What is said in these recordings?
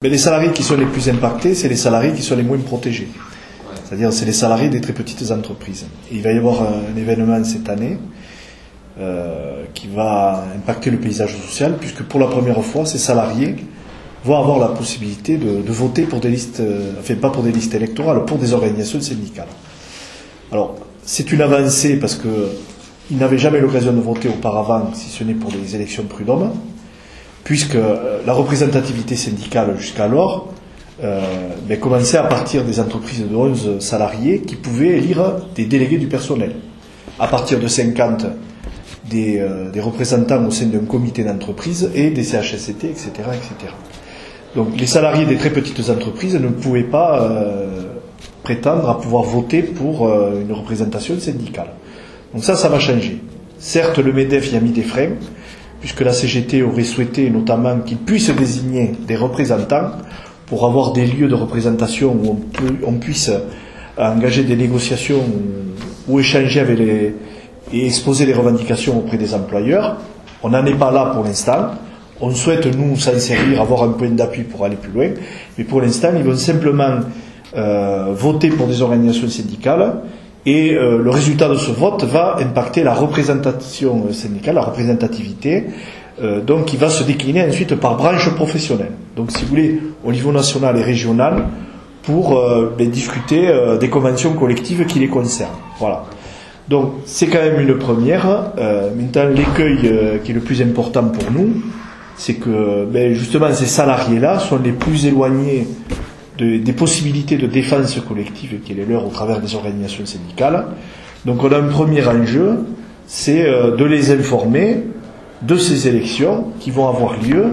Mais les salariés qui sont les plus impactés, c'est les salariés qui sont les moins protégés. C'est-à-dire, c'est les salariés des très petites entreprises. Et il va y avoir un événement cette année qui va impacter le paysage social, puisque pour la première fois, ces salariés vont avoir la possibilité de voter pour des listes, enfin pas pour des listes électorales, pour des organisations syndicales. Alors, c'est une avancée parce qu'ils n'avaient jamais l'occasion de voter auparavant, si ce n'est pour les élections prud'hommes, puisque la représentativité syndicale jusqu'alors commençait à partir des entreprises de 11 salariés qui pouvaient élire des délégués du personnel. À partir de 50, des représentants au sein d'un comité d'entreprise et des CHSCT, etc., etc. Donc les salariés des très petites entreprises ne pouvaient pas prétendre à pouvoir voter pour une représentation syndicale. Donc ça va changer. Certes, le MEDEF y a mis des freins, puisque la CGT aurait souhaité notamment qu'il puisse désigner des représentants pour avoir des lieux de représentation où on puisse engager des négociations ou échanger avec et exposer les revendications auprès des employeurs. On n'en est pas là pour l'instant. On souhaite, nous, s'insérer, avoir un point d'appui pour aller plus loin. Mais pour l'instant, ils vont simplement voter pour des organisations syndicales et le résultat de ce vote va impacter la représentation syndicale, la représentativité, donc qui va se décliner ensuite par branche professionnelle. Donc si vous voulez, au niveau national et régional, pour discuter des conventions collectives qui les concernent. Voilà. Donc c'est quand même une première. Maintenant, l'écueil qui est le plus important pour nous, c'est que justement ces salariés-là sont les plus éloignés des possibilités de défense collective qui est les leurs au travers des organisations syndicales. Donc on a un premier enjeu, c'est de les informer de ces élections qui vont avoir lieu,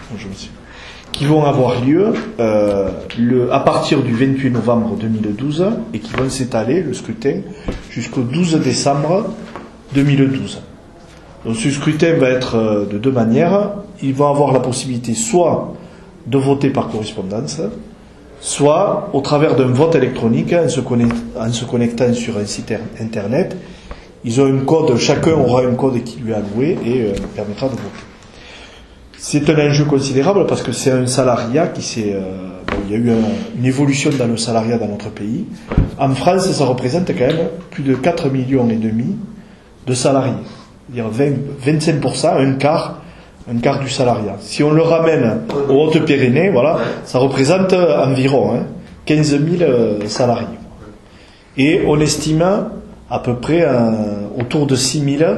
à partir du 28 novembre 2012 et qui vont s'étaler, le scrutin, jusqu'au 12 décembre 2012. Donc ce scrutin va être de deux manières. Ils vont avoir la possibilité soit de voter par correspondance, soit au travers d'un vote électronique en se connectant sur un site internet. Ils ont un code, chacun aura un code qui lui est alloué et permettra de voter. C'est un enjeu considérable parce que c'est un salariat qui s'est... il y a eu une évolution dans le salariat dans notre pays. En France, ça représente quand même plus de 4,5 millions de salariés. C'est-à-dire 25%, un quart du salariat. Si on le ramène aux Hautes-Pyrénées, voilà, ça représente environ 15 000 salariés. Et on estime à peu près autour de 6 000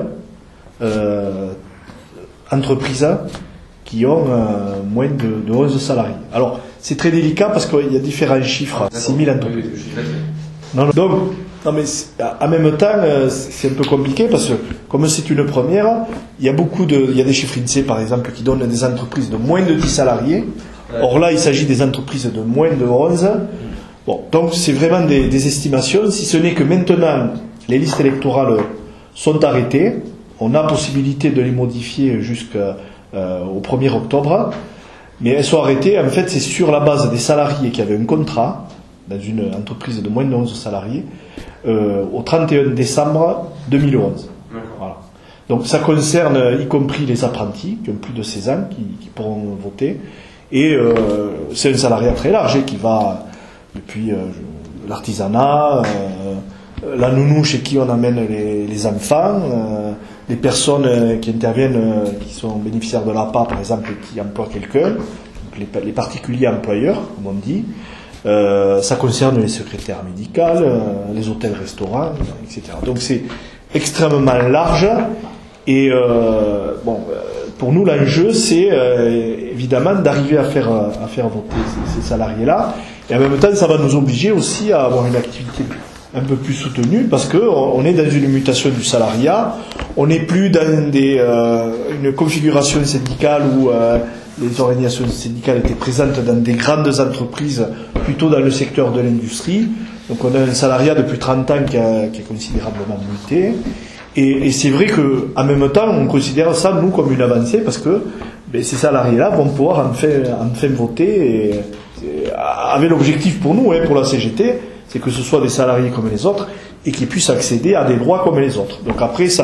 entreprises qui ont moins de 11 salariés. Alors, c'est très délicat parce qu'il y a différents chiffres. 6 000 entreprises. Donc, non mais en même temps, c'est un peu compliqué parce que comme c'est une première, il y a des chiffres INSEE par exemple qui donnent des entreprises de moins de 10 salariés. Or là, il s'agit des entreprises de moins de 11. Bon, donc c'est vraiment des estimations, si ce n'est que maintenant les listes électorales sont arrêtées. On a possibilité de les modifier jusqu'au 1er octobre, mais elles sont arrêtées. En fait, c'est sur la base des salariés qui avaient un contrat dans une entreprise de moins de 11 salariés au 31 décembre 2011. Voilà. Donc ça concerne y compris les apprentis qui ont plus de 16 ans qui pourront voter. Et c'est un salariat très large qui va depuis l'artisanat, la nounou chez qui on amène les enfants, les personnes qui interviennent, qui sont bénéficiaires de l'APA par exemple, qui emploient quelqu'un, donc les particuliers employeurs, comme on dit. Ça concerne les secrétaires médicales, les hôtels-restaurants, etc. Donc c'est extrêmement large et pour nous l'enjeu c'est évidemment d'arriver à faire voter ces salariés-là et en même temps ça va nous obliger aussi à avoir une activité un peu plus soutenue parce que on est dans une mutation du salariat, on n'est plus dans une configuration syndicale où les organisations syndicales étaient présentes dans des grandes entreprises, plutôt dans le secteur de l'industrie. Donc on a un salariat depuis 30 ans qui est considérablement muté. Et c'est vrai qu'en même temps, on considère ça, nous, comme une avancée, parce que ces salariés-là vont pouvoir enfin voter, et avec l'objectif pour nous, pour la CGT, c'est que ce soit des salariés comme les autres, et qu'ils puissent accéder à des droits comme les autres. Donc après, ça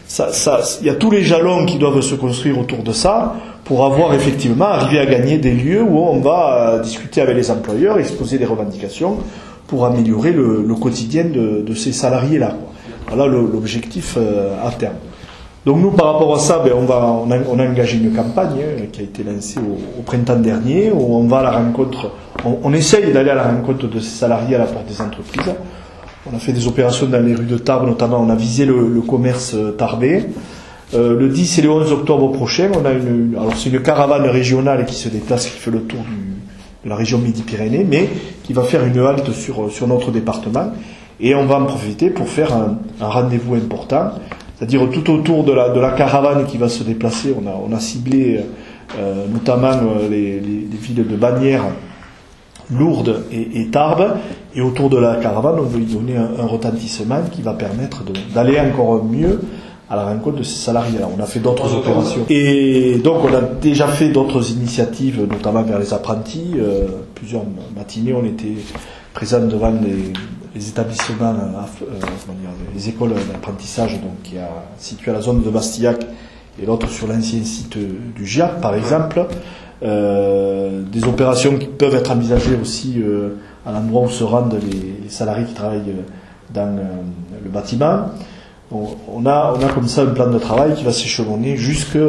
il y a tous les jalons qui doivent se construire autour de ça pour effectivement arriver à gagner des lieux où on va discuter avec les employeurs, exposer des revendications pour améliorer le quotidien de ces salariés-là. Voilà l'objectif à terme. Donc nous, par rapport à ça, on a engagé une campagne qui a été lancée au printemps dernier, où on va à la rencontre, on essaye d'aller à la rencontre de ces salariés à la porte des entreprises. On a fait des opérations dans les rues de Tarbes, notamment on a visé le commerce tarbais. Le 10 et le 11 octobre prochain, alors c'est une caravane régionale qui se déplace, qui fait le tour de la région Midi-Pyrénées, mais qui va faire une halte sur notre département. Et on va en profiter pour faire un rendez-vous important. C'est-à-dire tout autour de la caravane qui va se déplacer, on a ciblé notamment les villes de Bagnères, Lourdes et Tarbes, et autour de la caravane, on veut y donner un retentissement qui va permettre d'aller encore mieux à la rencontre de ces salariés. On a fait d'autres opérations. Et donc on a déjà fait d'autres initiatives, notamment vers les apprentis. Plusieurs matinées, on était présents devant les établissements, les écoles d'apprentissage, donc qui a situé à la zone de Bastillac et l'autre sur l'ancien site du GIAP, par exemple. Des opérations qui peuvent être envisagées aussi à l'endroit où se rendent les salariés qui travaillent dans le bâtiment. On a comme ça un plan de travail qui va s'échelonner jusqu'au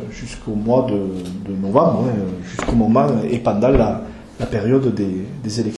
mois de novembre, jusqu'au moment et pendant la période des élections.